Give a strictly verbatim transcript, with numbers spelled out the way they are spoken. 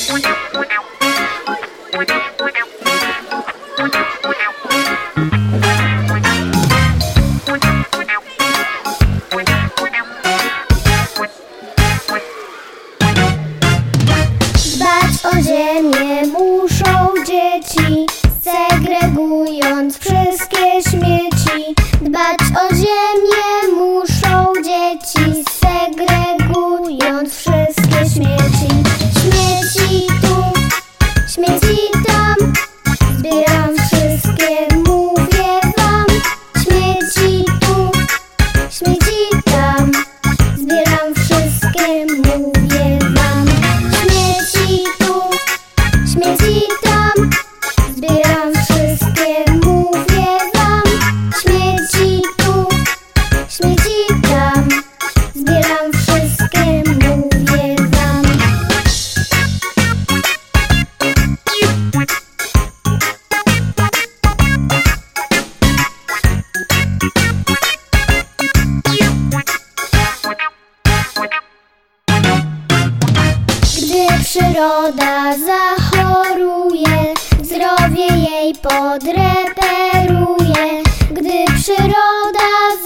Dbać o ziemię muszą dzieci, segregując wszystkie śmieci. Dbać o ziemię muszą dzieci, segregując wszystkie śmieci. Śmieci tu, śmieci tam, zbieram wszystkie, mówię wam. Śmieci tu, śmieci tam, zbieram wszystkie, mówię wam. Śmieci tu, śmieci tam, zbieram wszystkie, mówię wam. Śmieci tu, śmieci tam, zbieram wszystkie, mówię wam. Gdy przyroda zachoruje, zdrowie jej podreperuje. Gdy przyroda